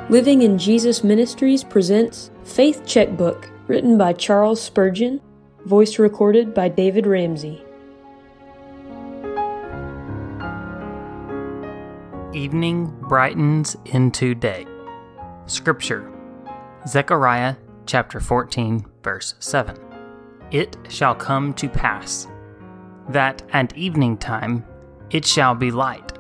Living in Jesus Ministries presents Faith Checkbook, written by Charles Spurgeon, voice recorded by David Ramsey. Evening brightens into day. Scripture, Zechariah chapter 14, verse 7. It shall come to pass that at evening time it shall be light.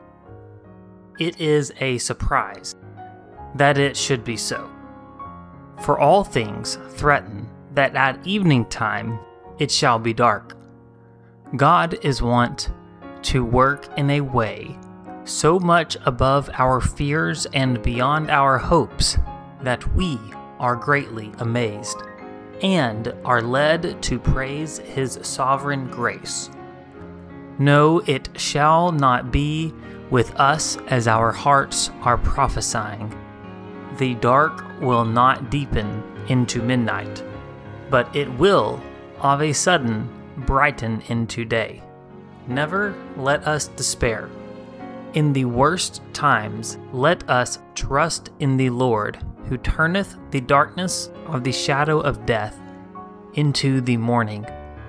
It is a surprise that it should be so. For all things threaten that at evening time it shall be dark. God is wont to work in a way so much above our fears and beyond our hopes that we are greatly amazed and are led to praise His sovereign grace. No, it shall not be with us as our hearts are prophesying. The dark will not deepen into midnight, but it will, of a sudden, brighten into day. Never let us despair. In the worst times, let us trust in the Lord, who turneth the darkness of the shadow of death into the morning.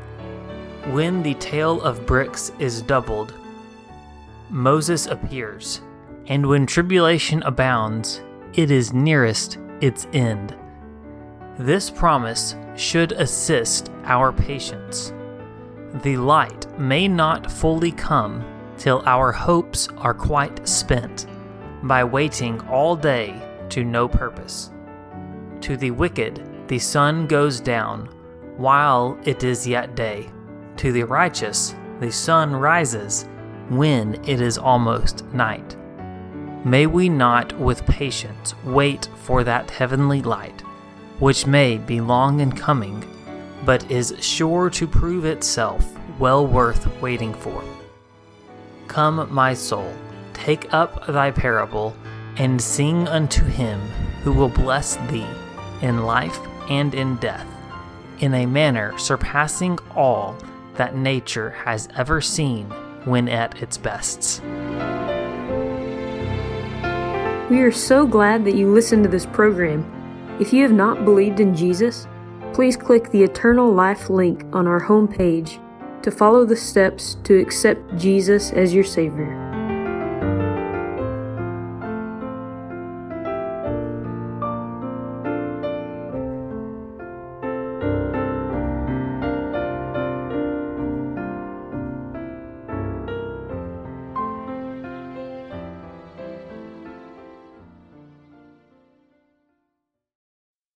When the tale of bricks is doubled, Moses appears, and when tribulation abounds, it is nearest its end. This promise should assist our patience. The light may not fully come till our hopes are quite spent, by waiting all day to no purpose. To the wicked the sun goes down, while it is yet day. To the righteous the sun rises, when it is almost night. May we not with patience wait for that heavenly light, which may be long in coming, but is sure to prove itself well worth waiting for. Come, my soul, take up thy parable, and sing unto Him who will bless thee in life and in death, in a manner surpassing all that nature has ever seen when at its best. We are so glad that you listened to this program. If you have not believed in Jesus, please click the Eternal Life link on our homepage to follow the steps to accept Jesus as your Savior.